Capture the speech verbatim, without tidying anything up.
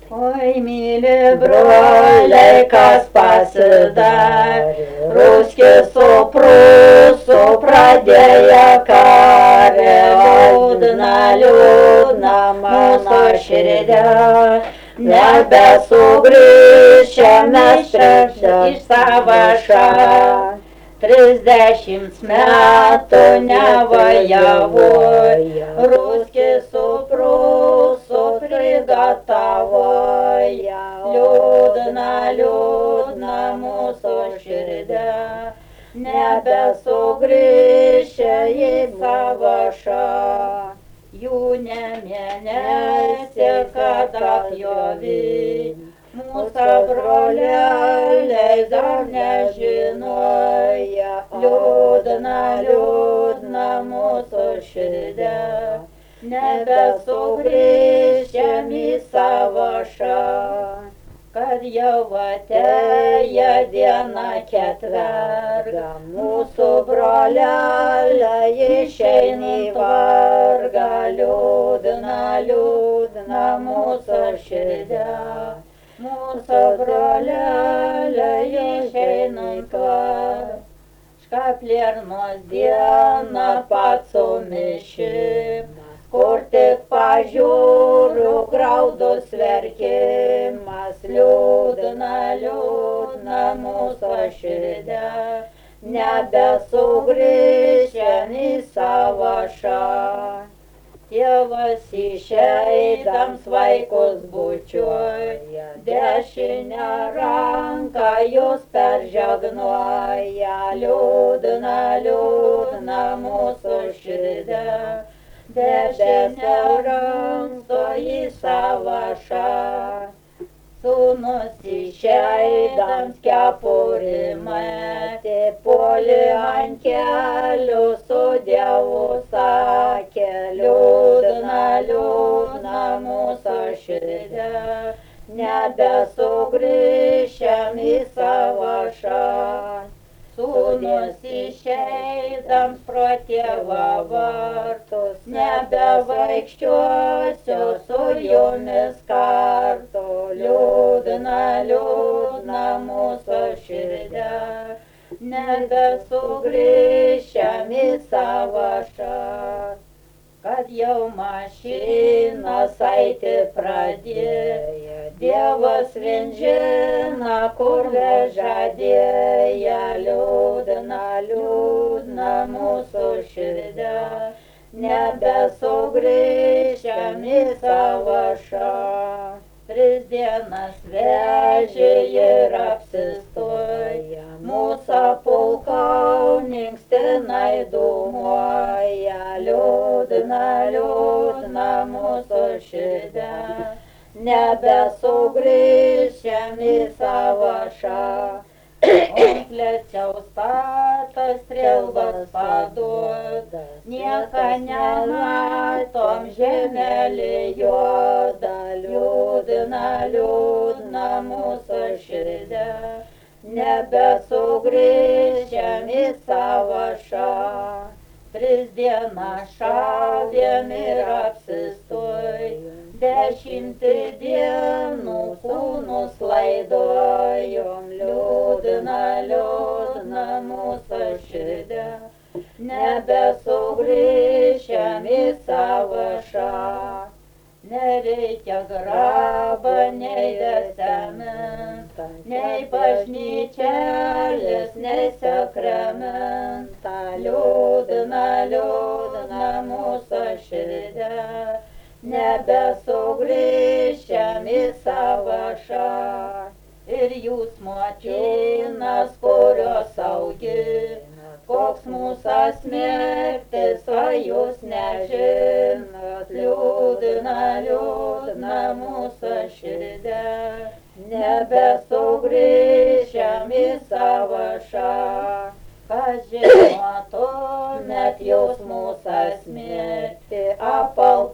Oi, myli broliai, kas pasidarė, ruskis su prūsu pradėjo karę, liūdna, liūdna mano širdė, nebesugrįšime iš savo šalį. Trisdešimt metų nevajavoja, ruskis su prūsu prigatavoja, liūdna, liūdna mūsų širdė, nebesugrįšę į savo šalį. Jų nemėnesi, kad atjovi, mūsų broliai dar nežinoja, liūdna, liūdna mūsų širdė, nebesugrįšėm į savo šalį. Kad jau atėjo diena ketverga, mūsų broliai išeina į vargą, liūdna, liūdna mūsų širdė, mūsų broliai išeina į vargą. Škapliernos diena pats sumišimas, kur tik pažiūriu graudus verkimas, liūdna, liūdna mūsų širdė, nebesugrįšėm į savo šalį. Tėvas išeidams vaikus bučiuoja, dešinę ranką jūs peržegnoja, liūdna, liūdna mūsų širdė, dešinę ranką į savo šalį. Sūnus išeidams kepurį metė, puolė ant kelių, su Dievu sakė, liūdna, liūdna mūsų širdė, nebesugrįšėm į savo šalį. Sūnus išeidams pro tėvo vartus, nebevaikščiosiu su jumis kartu, liūdna, liūdna mūsų širdė, nebesugrįšėm į savo šalį. Kad jau mašinas eiti pradėjo, Dievas vien žino, kur vežadėja, liūdna, liūdna mūsų širdė, nebesugrįšėm į savo šalį. Tris dienas vežė ir apsistoja, mūsų pulkauninkas tenai dūmoja, liūdna, liūdna mūsų širdė, nebesugrįšėm į savo šalį. Onklėčiau statas strėlbas paduoda, nieka nematom žemelį juoda, liūdna, liūdna mūsų širdė, nebesugrįšėm į savo šalį. Tris dienas šalėm ir apsistojom, dešimtį dienų sūnus laidojom, liūdna, liūdna mūsų širdė, nebesugrįšėm į savo šalį. Nereikia grabą, nei testamentą, nei bažnyčėlės, nei sakramentą, liūdna, liūdna mūsų širdė, nebesugrįšėm į savo šalį. Ir jūs, močinas, kurios auginat, koks mūsų smegtis, o jūs nežinot, liūdna, liūdna mūsų širdė, nebesugrįšėm į savo šalį. Kas žinotumėt jūs mūsų smegtį, apal